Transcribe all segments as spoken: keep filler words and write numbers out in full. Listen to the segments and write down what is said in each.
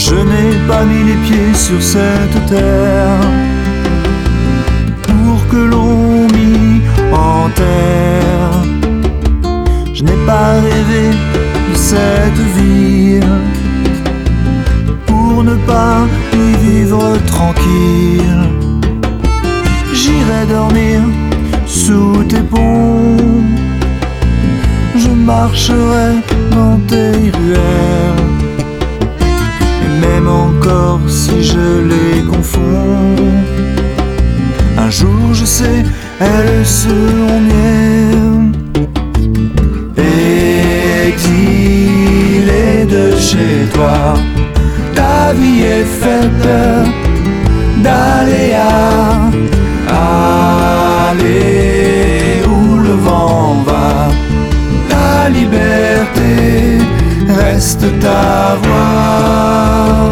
Je n'ai pas mis les pieds sur cette terre pour que l'on m'y enterre. Je n'ai pas rêvé de cette vie pour ne pas y vivre tranquille. J'irai dormir sous tes ponts, je marcherai dans tes ruelles, et même encore si je les confonds, un jour je sais, elles seront miennes. Exilé de chez toi, ta vie est faite d'aléas. Aller où le vent va, ta liberté reste ta voix.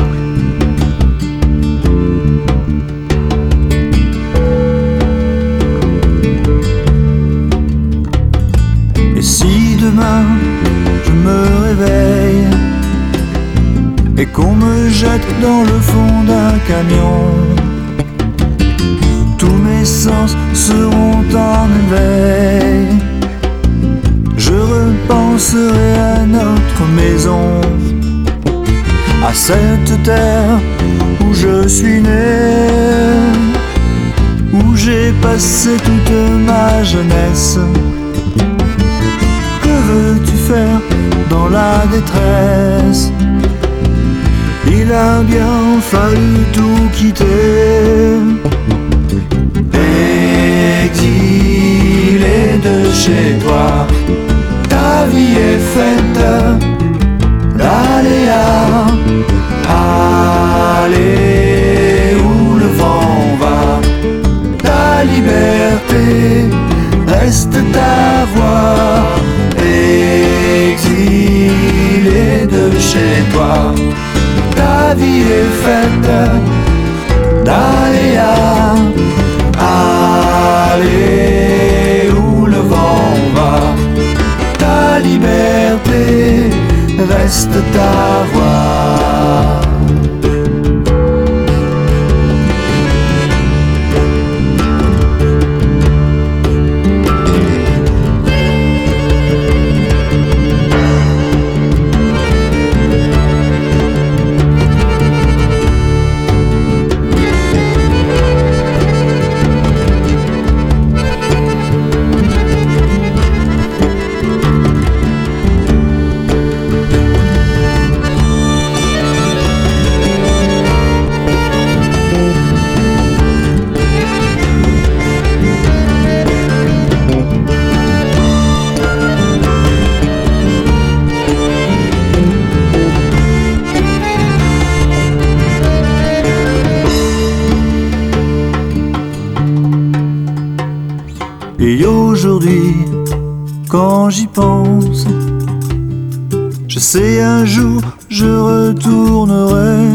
Et si demain je me réveille et qu'on me jette dans le fond d'un camion, tous mes sens seront en éveil. Je repenserai à notre maison, à cette terre où je suis né, où j'ai passé toute ma jeunesse. Que veux-tu faire dans la détresse? Il a bien fallu tout quitter. Exilé de chez toi, ta vie est faite d'aléas. Aller où le vent va, ta liberté reste ta voix. Exilé de chez toi, ta vie est faite d'aléas. Aller où le vent va, ta liberté reste ta voix. Et aujourd'hui, quand j'y pense, je sais un jour je retournerai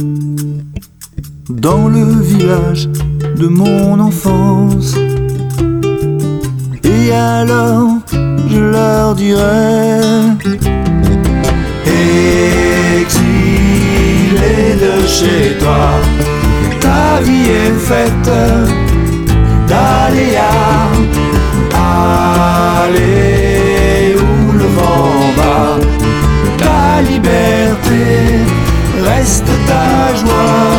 dans le village de mon enfance. Et alors je leur dirai: exilé de chez toi, ta vie est faite d'aléas. Aller où le vent va, ta liberté reste ta joie.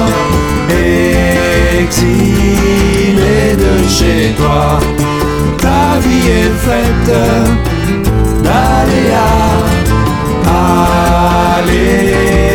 Exilé de chez toi, ta vie est faite d'aléas. Aller